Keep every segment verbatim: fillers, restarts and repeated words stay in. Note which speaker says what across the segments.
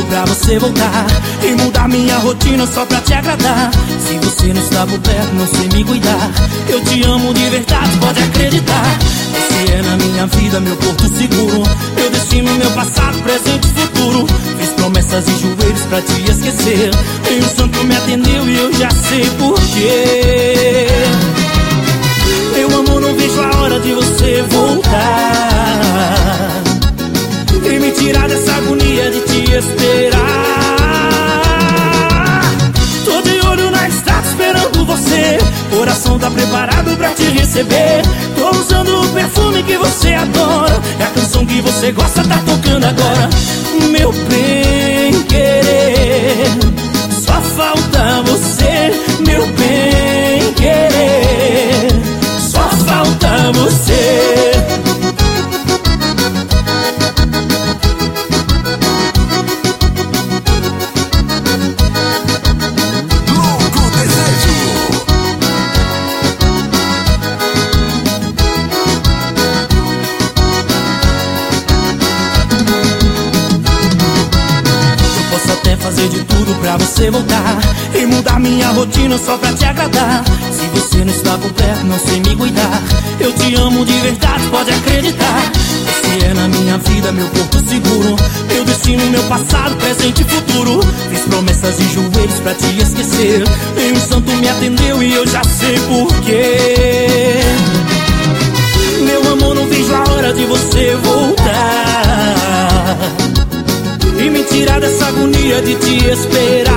Speaker 1: pra você voltar e mudar minha rotina só pra te agradar. Se você não está por perto, não sei me cuidar. Eu te amo de verdade, pode acreditar. Você é na minha vida, meu porto seguro, meu destino, meu passado, presente e futuro. Fiz promessas e joelhos pra te esquecer, e o santo me atendeu e eu já sei porquê. Meu amor, não vejo a hora de você voltar e me tirar dessa agonia de te esperar. Tô de olho na estrada esperando você, coração tá preparado pra te receber. Tô usando o perfume que você adora, é a canção que você gosta, tá tocando agora. Meu bem querer, só falta você. Meu bem querer, só falta você. Fazer de tudo pra você voltar e mudar minha rotina só pra te agradar. Se você não está por perto, não sei me cuidar. Eu te amo de verdade, pode acreditar. Você é na minha vida, meu porto seguro, meu destino, meu passado, presente e futuro. Fiz promessas e joelhos pra te esquecer, e o santo me atendeu e eu já sei porquê. Meu amor, não vejo a hora de você voltar e me tirar dessa agonia de te esperar.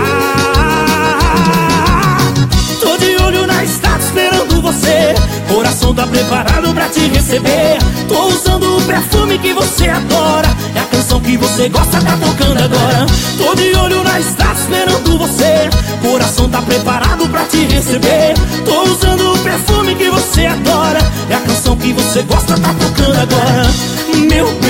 Speaker 1: Tô de olho na estrada esperando você, coração tá preparado pra te receber. Tô usando o perfume que você adora, é a canção que você gosta, tá tocando agora. Tô de olho na estrada esperando você, coração tá preparado pra te receber. Tô usando o perfume que você adora, é a canção que você gosta, tá tocando agora. Meu